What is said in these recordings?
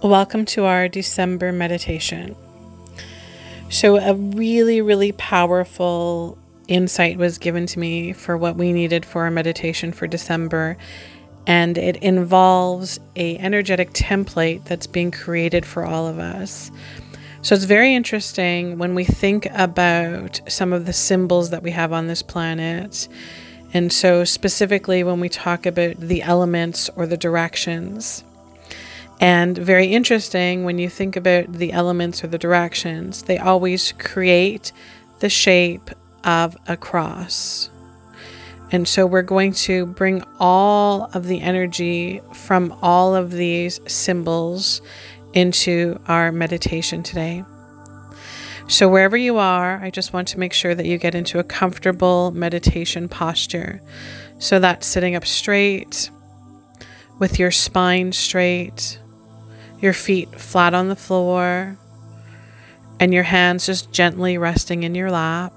Welcome to our December meditation. So a really, really powerful insight was given to me for what we needed for our meditation for December. And it involves an energetic template that's being created for all of us. So it's very interesting when we think about some of the symbols that we have on this planet. And so specifically when we talk about the elements or the directions. And very interesting, when you think about the elements or the directions, they always create the shape of a cross. And so we're going to bring all of the energy from all of these symbols into our meditation today. So wherever you are, I just want to make sure that you get into a comfortable meditation posture. So that's sitting up straight, with your spine straight, your feet flat on the floor, and your hands just gently resting in your lap.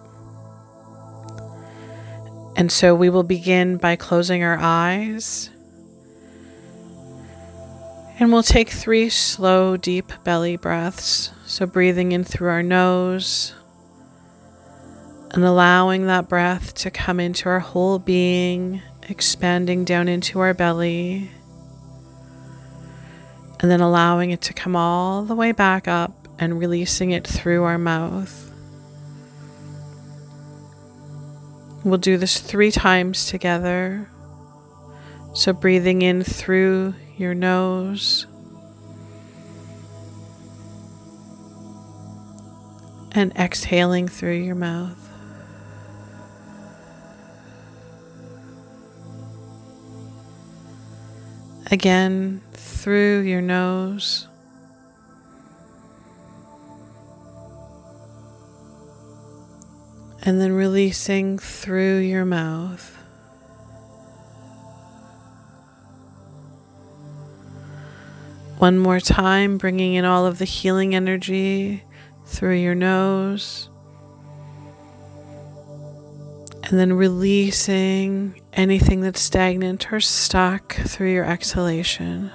And so we will begin by closing our eyes. And we'll take 3 slow, deep belly breaths. So breathing in through our nose and allowing that breath to come into our whole being, expanding down into our belly. And then allowing it to come all the way back up and releasing it through our mouth. We'll do this 3 times together. So breathing in through your nose and exhaling through your mouth. Again, through your nose and then releasing through your mouth. One more time, bringing in all of the healing energy through your nose and then releasing anything that's stagnant or stuck through your exhalation.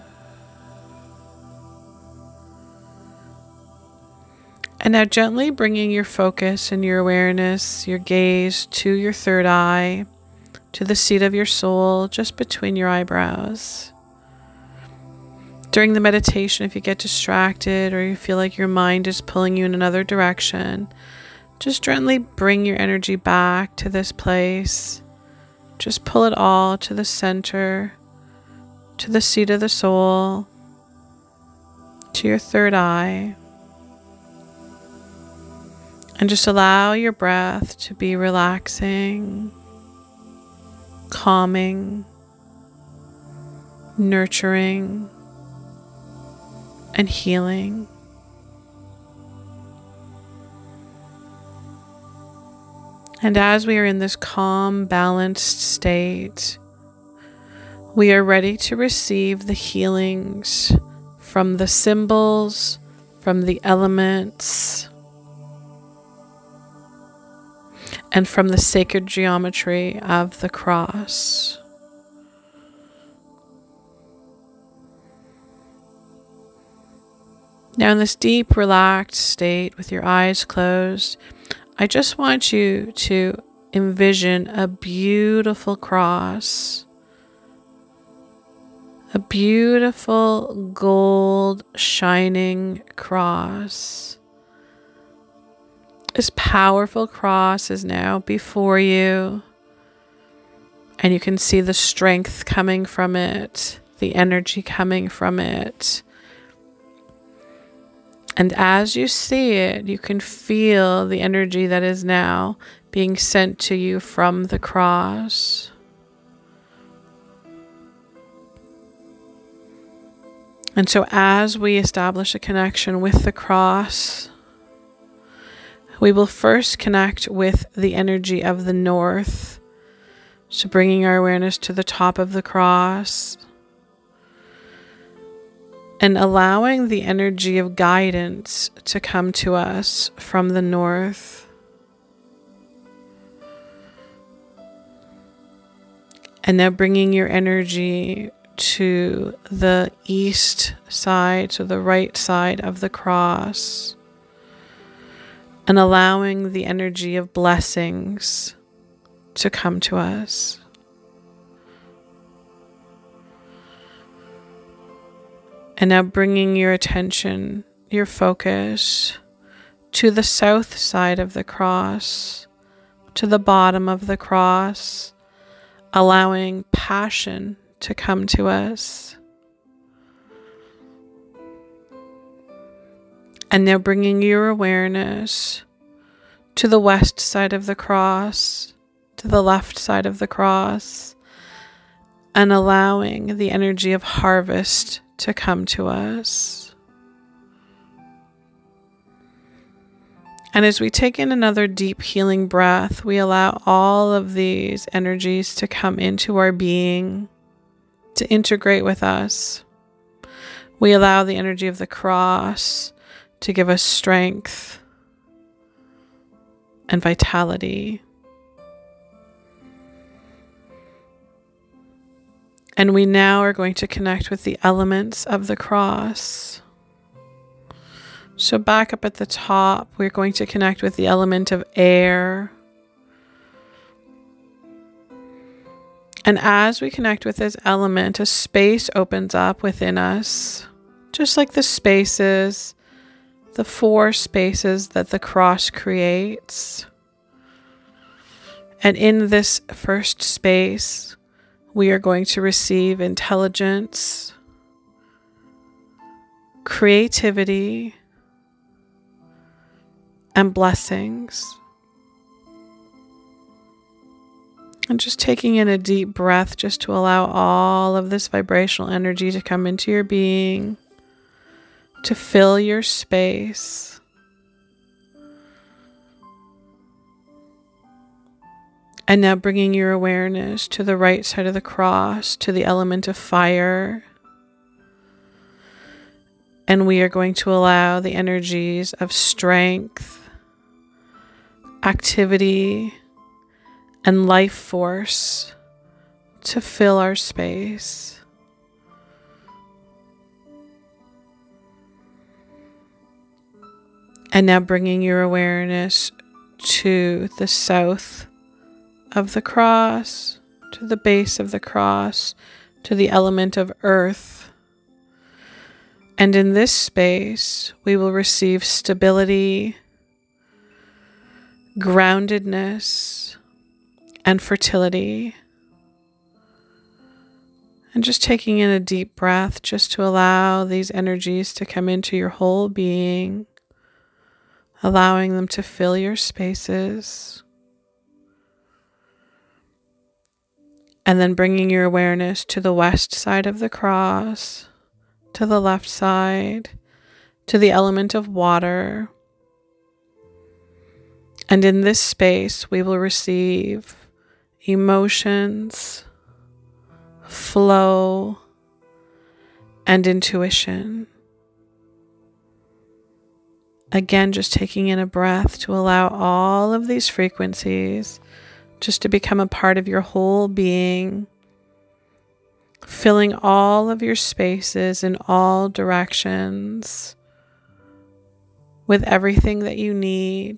And now gently bringing your focus and your awareness, your gaze to your third eye, to the seat of your soul, just between your eyebrows. During the meditation, if you get distracted or you feel like your mind is pulling you in another direction, just gently bring your energy back to this place. Just pull it all to the center, to the seat of the soul, to your third eye. And just allow your breath to be relaxing, calming, nurturing, and healing. And as we are in this calm, balanced state, we are ready to receive the healings from the symbols, from the elements, and from the sacred geometry of the cross. Now in this deep, relaxed state with your eyes closed, I just want you to envision a beautiful cross, a beautiful gold shining cross. This powerful cross is now before you, and you can see the strength coming from it, the energy coming from it. And as you see it, you can feel the energy that is now being sent to you from the cross. And so as we establish a connection with the cross, we will first connect with the energy of the north. So bringing our awareness to the top of the cross and allowing the energy of guidance to come to us from the north. And now bringing your energy to the east side, so the right side of the cross, and allowing the energy of blessings to come to us. And now bringing your attention, your focus, to the south side of the cross, to the bottom of the cross, allowing passion to come to us. And now bringing your awareness to the west side of the cross, to the left side of the cross, and allowing the energy of harvest to come to us. And as we take in another deep healing breath, we allow all of these energies to come into our being, to integrate with us. We allow the energy of the cross to give us strength and vitality. And we now are going to connect with the elements of the cross. So back up at the top, we're going to connect with the element of air. And as we connect with this element, a space opens up within us, just like the spaces, the 4 spaces that the cross creates. And in this first space, we are going to receive intelligence, creativity, and blessings. And just taking in a deep breath just to allow all of this vibrational energy to come into your being, to fill your space. And now bringing your awareness to the right side of the cross, to the element of fire. And we are going to allow the energies of strength, activity, and life force to fill our space. And now bringing your awareness to the south of the cross, to the base of the cross, to the element of earth. And in this space, we will receive stability, groundedness, and fertility. And just taking in a deep breath just to allow these energies to come into your whole being, allowing them to fill your spaces. And then bringing your awareness to the west side of the cross, to the left side, to the element of water. And in this space, we will receive emotions, flow, and intuition. Again, just taking in a breath to allow all of these frequencies just to become a part of your whole being, filling all of your spaces in all directions with everything that you need.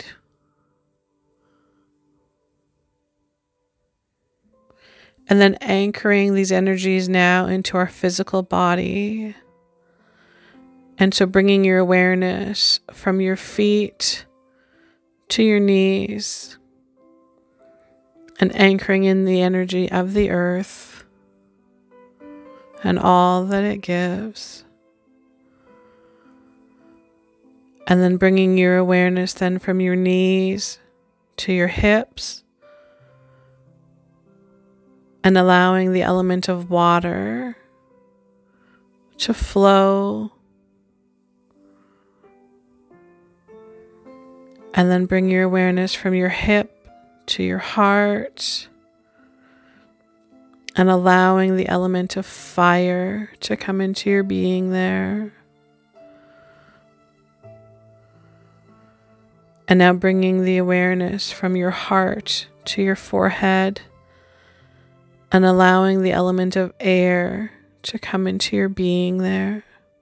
And then anchoring these energies now into our physical body. And so bringing your awareness from your feet to your knees, and anchoring in the energy of the earth and all that it gives. And then bringing your awareness then from your knees to your hips, and allowing the element of water to flow. And then bring your awareness from your hip to your heart, and allowing the element of fire to come into your being there. And now bringing the awareness from your heart to your forehead, and allowing the element of air to come into your being there.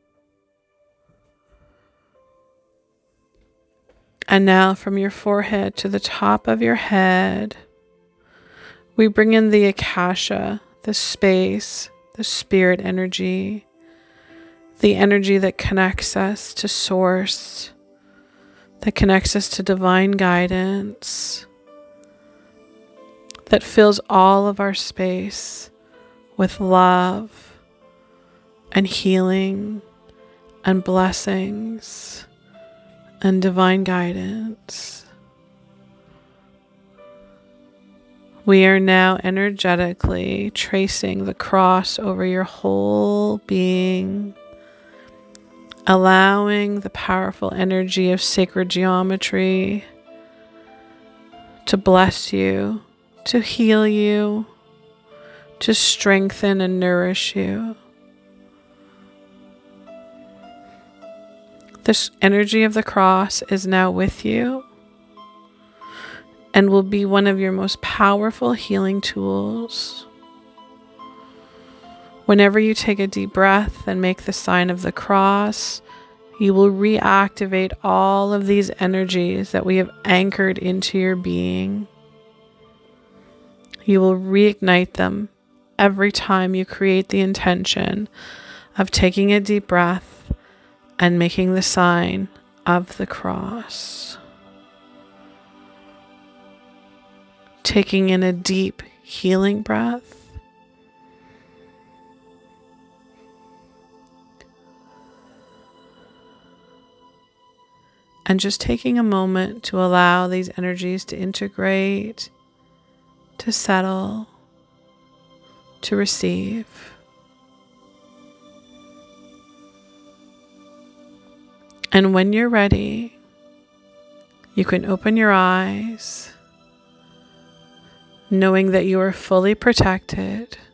And now from your forehead to the top of your head, we bring in the Akasha, the space, the spirit energy, the energy that connects us to Source, that connects us to divine guidance, that fills all of our space with love and healing and blessings and divine guidance. We are now energetically tracing the cross over your whole being, allowing the powerful energy of sacred geometry to bless you, to heal you, to strengthen and nourish you. This energy of the cross is now with you and will be one of your most powerful healing tools. Whenever you take a deep breath and make the sign of the cross, you will reactivate all of these energies that we have anchored into your being. You will reignite them every time you create the intention of taking a deep breath and making the sign of the cross. Taking in a deep healing breath. And just taking a moment to allow these energies to integrate, to settle, to receive. And when you're ready, you can open your eyes, knowing that you are fully protected